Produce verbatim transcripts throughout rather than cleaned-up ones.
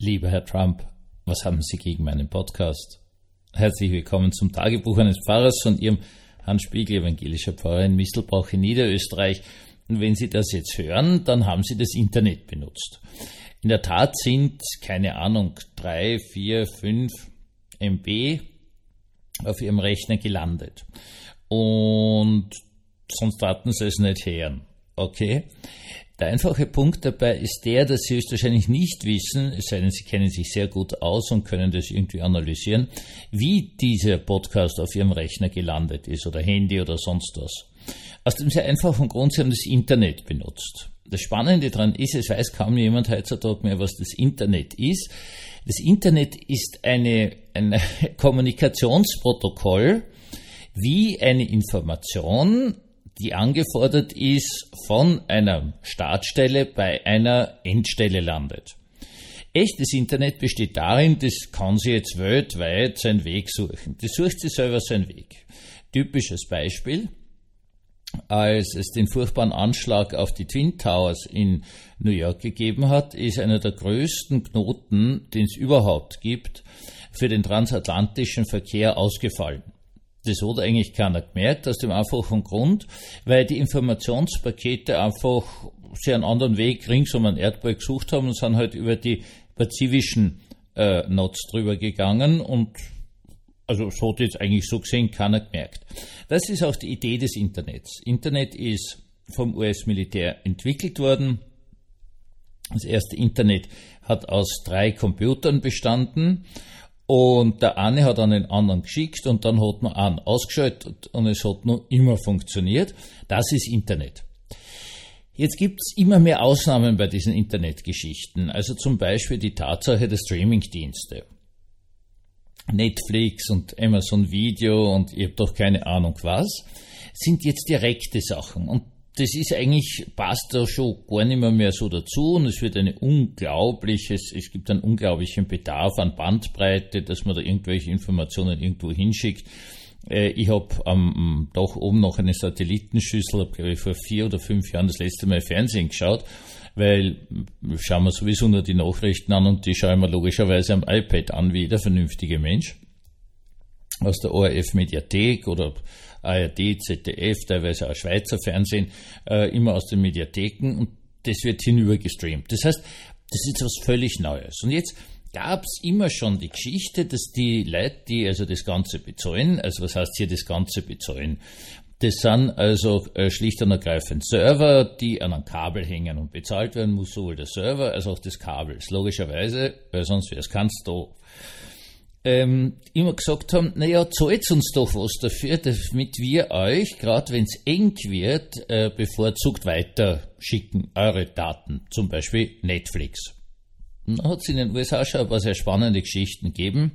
Lieber Herr Trump, was haben Sie gegen meinen Podcast? Herzlich willkommen zum Tagebuch eines Pfarrers von Ihrem Hans Spiegel, evangelischer Pfarrer in Mistelbach in Niederösterreich. Und wenn Sie das jetzt hören, dann haben Sie das Internet benutzt. In der Tat sind, keine Ahnung, drei, vier, fünf Megabyte auf Ihrem Rechner gelandet. Und sonst warten Sie es nicht hören. Okay? Der einfache Punkt dabei ist der, dass Sie höchstwahrscheinlich nicht wissen, es sei denn, Sie kennen sich sehr gut aus und können das irgendwie analysieren, wie dieser Podcast auf Ihrem Rechner gelandet ist oder Handy oder sonst was. Aus dem sehr einfachen Grund, Sie haben das Internet benutzt. Das Spannende daran ist, es weiß kaum jemand heutzutage mehr, was das Internet ist. Das Internet ist eine, ein Kommunikationsprotokoll, wie eine Information, die angefordert ist, von einer Startstelle bei einer Endstelle landet. Echtes Internet besteht darin, das kann sie jetzt weltweit seinen Weg suchen. Das sucht sie selber seinen Weg. Typisches Beispiel: Als es den furchtbaren Anschlag auf die Twin Towers in New York gegeben hat, ist einer der größten Knoten, den es überhaupt gibt, für den transatlantischen Verkehr ausgefallen. Das hat eigentlich keiner gemerkt, aus dem einfachen Grund, weil die Informationspakete einfach sehr einen anderen Weg rings um den Erdball gesucht haben und sind halt über die pazifischen äh, Nodes drüber gegangen und also so hat jetzt eigentlich so gesehen keiner gemerkt. Das ist auch die Idee des Internets. Internet ist vom U S-Militär entwickelt worden. Das erste Internet hat aus drei Computern bestanden. Und der eine hat an den anderen geschickt und dann hat man einen ausgeschaltet und es hat noch immer funktioniert. Das ist Internet. Jetzt gibt es immer mehr Ausnahmen bei diesen Internetgeschichten. Also zum Beispiel die Tatsache der Streamingdienste. Netflix und Amazon Video und ich habe doch keine Ahnung was, sind jetzt direkte Sachen. Und das ist eigentlich, passt da schon gar nicht mehr, mehr so dazu und es wird eine unglaubliches, es gibt einen unglaublichen Bedarf an Bandbreite, dass man da irgendwelche Informationen irgendwo hinschickt. Ich habe am Dach oben noch eine Satellitenschüssel, habe glaube ich vor vier oder fünf Jahren das letzte Mal Fernsehen geschaut, weil schauen wir sowieso nur die Nachrichten an und die schauen wir logischerweise am iPad an, wie jeder vernünftige Mensch. Aus der O R F-Mediathek oder A R D, Z D F, teilweise auch Schweizer Fernsehen, äh, immer aus den Mediatheken und das wird hinüber gestreamt. Das heißt, das ist was völlig Neues. Und jetzt gab es immer schon die Geschichte, dass die Leute, die also das Ganze bezahlen, also was heißt hier das Ganze bezahlen? Das sind also äh, schlicht und ergreifend Server, die an einem Kabel hängen und bezahlt werden muss, sowohl der Server als auch das Kabel. Logischerweise, weil sonst wäre es ganz doof. Ähm, immer gesagt haben, naja, zahlt uns doch was dafür, damit wir euch, gerade wenn es eng wird, äh, bevorzugt weiter schicken, eure Daten, zum Beispiel Netflix. Und dann hat es in den U S A schon ein paar sehr spannende Geschichten gegeben,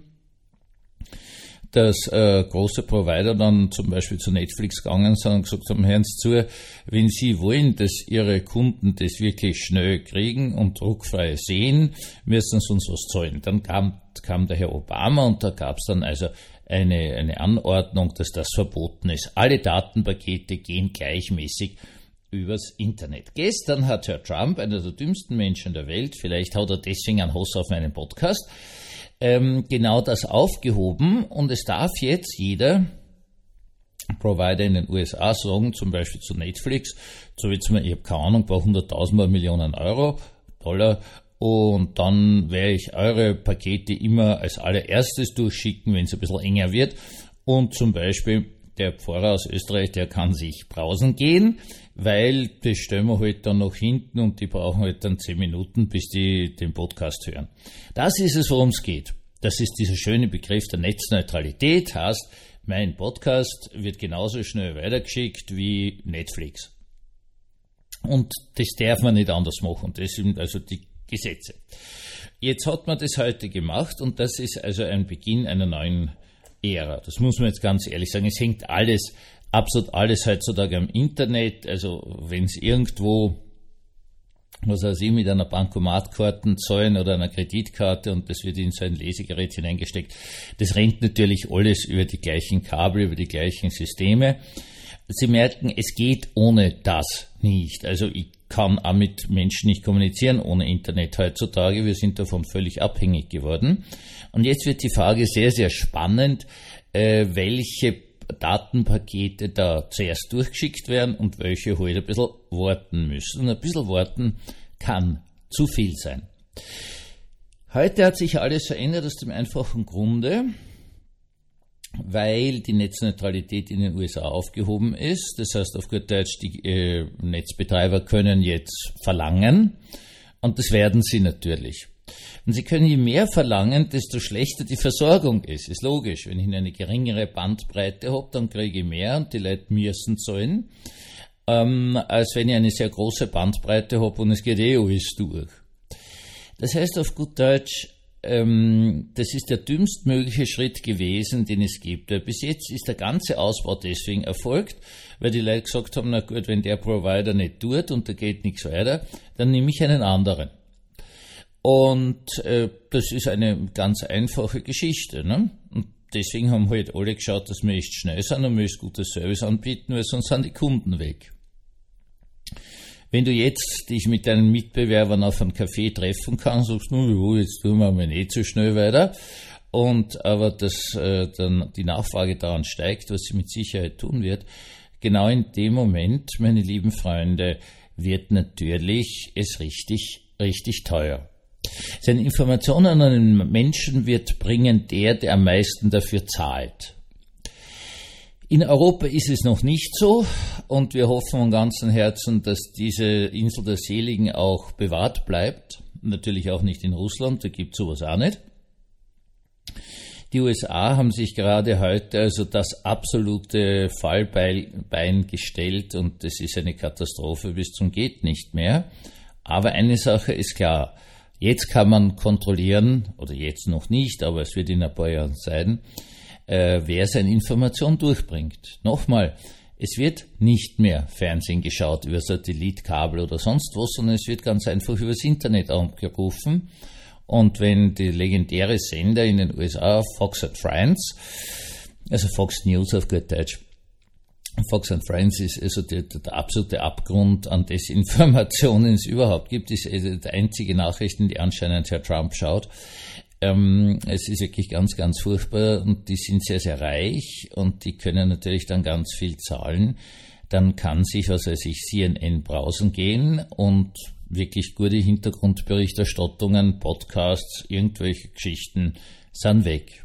dass äh, große Provider dann zum Beispiel zu Netflix gegangen sind und gesagt haben, hören Sie zu, wenn Sie wollen, dass Ihre Kunden das wirklich schnell kriegen und druckfrei sehen, müssen Sie uns was zahlen. Dann kam, kam der Herr Obama und da gab es dann also eine, eine Anordnung, dass das verboten ist. Alle Datenpakete gehen gleichmäßig übers Internet. Gestern hat Herr Trump, einer der dümmsten Menschen der Welt, vielleicht hat er deswegen einen Hass auf meinen Podcast, Ähm, genau das aufgehoben und es darf jetzt jeder Provider in den U S A sagen, zum Beispiel zu Netflix, so jetzt mal, ich habe keine Ahnung, bei hunderttausend Millionen Euro, Dollar und dann werde ich eure Pakete immer als allererstes durchschicken, wenn es ein bisschen enger wird und zum Beispiel der Pfarrer aus Österreich, der kann sich brausen gehen, weil das stellen wir halt dann noch hinten und die brauchen halt dann zehn Minuten, bis die den Podcast hören. Das ist es, worum es geht. Das ist dieser schöne Begriff der Netzneutralität, heißt, mein Podcast wird genauso schnell weitergeschickt wie Netflix. Und das darf man nicht anders machen. Das sind also die Gesetze. Jetzt hat man das heute gemacht und das ist also ein Beginn einer neuen Ära. Das muss man jetzt ganz ehrlich sagen. Es hängt alles, absolut alles heutzutage am Internet. Also wenn es irgendwo, was weiß ich, mit einer Bankomatkarte zahlen oder einer Kreditkarte und das wird in so ein Lesegerät hineingesteckt, das rennt natürlich alles über die gleichen Kabel, über die gleichen Systeme. Sie merken, es geht ohne das nicht. Also ich kann auch mit Menschen nicht kommunizieren ohne Internet heutzutage. Wir sind davon völlig abhängig geworden. Und jetzt wird die Frage sehr, sehr spannend, äh, welche Datenpakete da zuerst durchgeschickt werden und welche halt ein bisschen warten müssen. Und ein bisschen warten kann zu viel sein. Heute hat sich alles verändert aus dem einfachen Grunde, weil die Netzneutralität in den U S A aufgehoben ist. Das heißt auf gut Deutsch, die äh, Netzbetreiber können jetzt verlangen und das werden sie natürlich. Und sie können je mehr verlangen, desto schlechter die Versorgung ist. Ist logisch. Wenn ich eine geringere Bandbreite habe, dann kriege ich mehr und die Leute müssen zahlen, ähm, als wenn ich eine sehr große Bandbreite habe und es geht eh alles durch. Das heißt auf gut Deutsch, ähm, das ist der dümmstmögliche Schritt gewesen, den es gibt. Weil bis jetzt ist der ganze Ausbau deswegen erfolgt, weil die Leute gesagt haben, na gut, wenn der Provider nicht tut und da geht nichts weiter, dann nehme ich einen anderen. Und äh, das ist eine ganz einfache Geschichte. Ne? Und deswegen haben halt alle geschaut, dass wir echt schnell sind und möglichst gutes Service anbieten, weil sonst sind die Kunden weg. Wenn du jetzt dich mit deinen Mitbewerbern auf einen Café treffen kannst, sagst du, jo, jetzt tun wir mal nicht so schnell weiter. Und aber dass äh, dann die Nachfrage daran steigt, was sie mit Sicherheit tun wird, genau in dem Moment, meine lieben Freunde, wird natürlich es richtig, richtig teuer. Seine Informationen an den Menschen wird bringen der, der am meisten dafür zahlt. In Europa ist es noch nicht so und wir hoffen von ganzem Herzen, dass diese Insel der Seligen auch bewahrt bleibt. Natürlich auch nicht in Russland, da gibt es sowas auch nicht. Die U S A haben sich gerade heute also das absolute Fallbein gestellt und das ist eine Katastrophe bis zum geht nicht mehr. Aber eine Sache ist klar. Jetzt kann man kontrollieren, oder jetzt noch nicht, aber es wird in ein paar Jahren sein, äh, wer seine Information durchbringt. Nochmal, es wird nicht mehr Fernsehen geschaut über Satellitkabel oder sonst was, sondern es wird ganz einfach übers Internet angerufen. Und wenn die legendäre Sender in den U S A, Fox and Friends, also Fox News auf gut Deutsch, Fox and Friends ist also der, der absolute Abgrund an Desinformationen, es überhaupt gibt. Ist also die einzige Nachrichten, die anscheinend Herr Trump schaut. Ähm, es ist wirklich ganz, ganz furchtbar und die sind sehr, sehr reich und die können natürlich dann ganz viel zahlen. Dann kann sich, was weiß ich, C N N browsen gehen und wirklich gute Hintergrundberichterstattungen, Podcasts, irgendwelche Geschichten sind weg.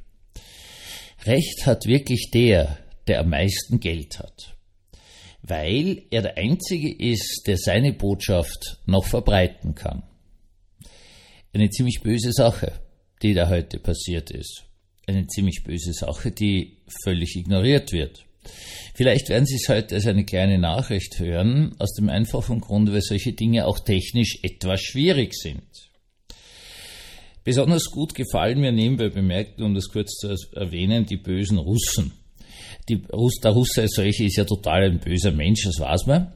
Recht hat wirklich der, der am meisten Geld hat, weil er der Einzige ist, der seine Botschaft noch verbreiten kann. Eine ziemlich böse Sache, die da heute passiert ist. Eine ziemlich böse Sache, die völlig ignoriert wird. Vielleicht werden Sie es heute als eine kleine Nachricht hören, aus dem einfachen Grund, weil solche Dinge auch technisch etwas schwierig sind. Besonders gut gefallen mir nebenbei bemerkt, um das kurz zu erwähnen, die bösen Russen. Die Russ, der Russe als solche ist ja total ein böser Mensch, das weiß man.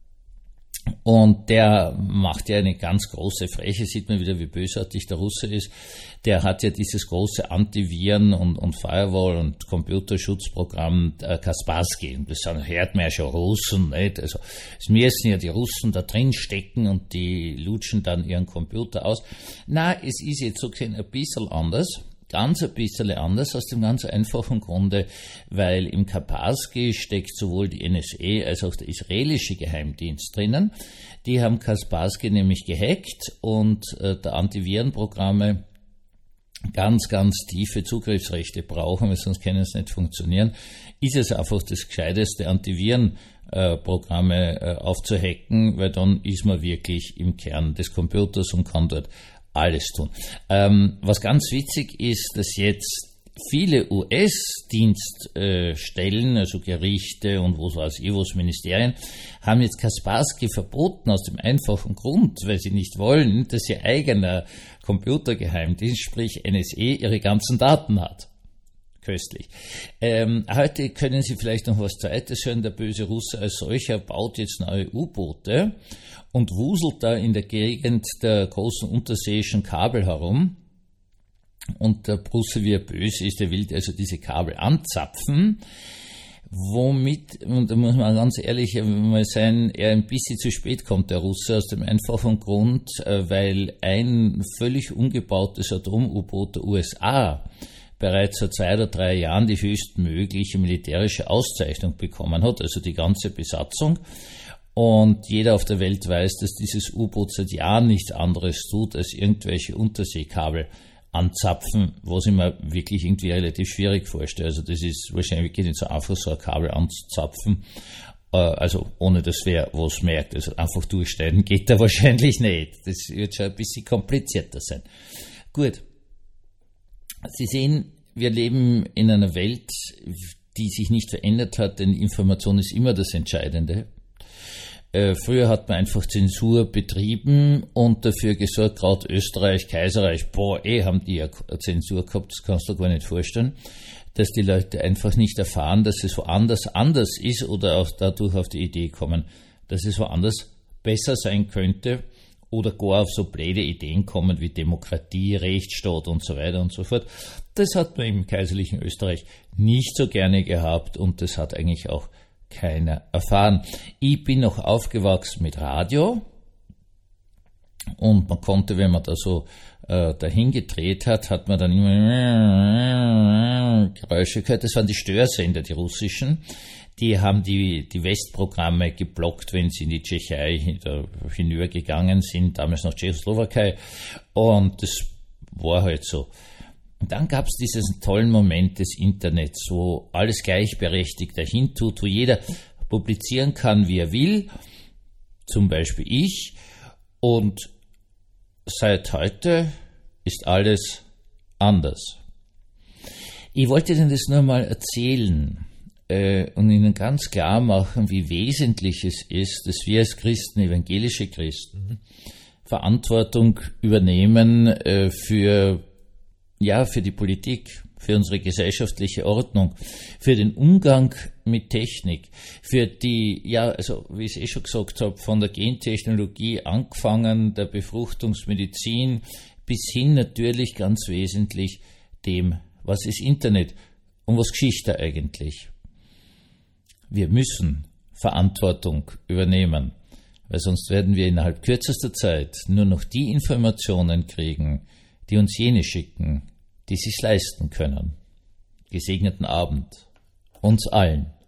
Und der macht ja eine ganz große Freche, sieht man wieder, wie bösartig der Russe ist. Der hat ja dieses große Antiviren- und, und Firewall- und Computerschutzprogramm äh, Kaspersky. Und das hört man ja schon Russen, nicht? Also es müssen ja die Russen da drin stecken und die lutschen dann ihren Computer aus. Na, es ist jetzt so ein bisschen anders. Ganz ein bisschen anders, aus dem ganz einfachen Grunde, weil im Kaspersky steckt sowohl die N S A als auch der israelische Geheimdienst drinnen. Die haben Kaspersky nämlich gehackt und äh, der Antivirenprogramme ganz, ganz tiefe Zugriffsrechte brauchen, weil sonst können es nicht funktionieren, ist es einfach das Gescheiteste, Antivirenprogramme äh, aufzuhacken, weil dann ist man wirklich im Kern des Computers und kann dort alles tun. Ähm, was ganz witzig ist, dass jetzt viele U S-Dienststellen, äh, also Gerichte und was weiß ich was, Ministerien, haben jetzt Kaspersky verboten aus dem einfachen Grund, weil sie nicht wollen, dass ihr eigener Computergeheimdienst, sprich N S A, ihre ganzen Daten hat. Köstlich. Ähm, heute können Sie vielleicht noch was Zweites hören. Der böse Russe als solcher baut jetzt neue U-Boote und wuselt da in der Gegend der großen unterseeischen Kabel herum. Und der Russe, wie er böse ist, der will also diese Kabel anzapfen, womit, und da muss man ganz ehrlich mal sein, er ein bisschen zu spät kommt, der Russe, aus dem einfachen Grund, weil ein völlig umgebautes Atom-U-Boot der U S A bereits vor zwei oder drei Jahren die höchstmögliche militärische Auszeichnung bekommen hat, also die ganze Besatzung. Und jeder auf der Welt weiß, dass dieses U-Boot seit Jahren nichts anderes tut, als irgendwelche Unterseekabel anzapfen, was ich mir wirklich irgendwie relativ schwierig vorstelle. Also das ist wahrscheinlich wirklich nicht so einfach, so ein Kabel anzuzapfen, also ohne dass wer was merkt. Also einfach durchschneiden geht da wahrscheinlich nicht. Das wird schon ein bisschen komplizierter sein. Gut. Sie sehen, wir leben in einer Welt, die sich nicht verändert hat, denn Information ist immer das Entscheidende. Äh, früher hat man einfach Zensur betrieben und dafür gesorgt, gerade Österreich, Kaiserreich, boah, eh haben die ja Zensur gehabt, das kannst du dir gar nicht vorstellen, dass die Leute einfach nicht erfahren, dass es woanders anders ist oder auch dadurch auf die Idee kommen, dass es woanders besser sein könnte oder gar auf so blöde Ideen kommen wie Demokratie, Rechtsstaat und so weiter und so fort. Das hat man im kaiserlichen Österreich nicht so gerne gehabt und das hat eigentlich auch keiner erfahren. Ich bin noch aufgewachsen mit Radio und man konnte, wenn man da so äh, dahin gedreht hat, hat man dann immer Geräusche gehört. Das waren die Störsender, die russischen. Die haben die, die Westprogramme geblockt, wenn sie in die Tschechei hinübergegangen sind, damals noch Tschechoslowakei. Und das war halt so. Und dann gab es diesen tollen Moment des Internets, wo alles gleichberechtigt dahin tut, wo jeder publizieren kann, wie er will, zum Beispiel ich. Und seit heute ist alles anders. Ich wollte Ihnen das nur mal erzählen äh, und Ihnen ganz klar machen, wie wesentlich es ist, dass wir als Christen, evangelische Christen, Verantwortung übernehmen äh, für Ja, für die Politik, für unsere gesellschaftliche Ordnung, für den Umgang mit Technik, für die, ja, also wie ich es eh schon gesagt habe, von der Gentechnologie angefangen, der Befruchtungsmedizin, bis hin natürlich ganz wesentlich dem, was ist Internet und was Geschichte eigentlich. Wir müssen Verantwortung übernehmen, weil sonst werden wir innerhalb kürzester Zeit nur noch die Informationen kriegen, die uns jene schicken, die sich's leisten können. Gesegneten Abend uns allen.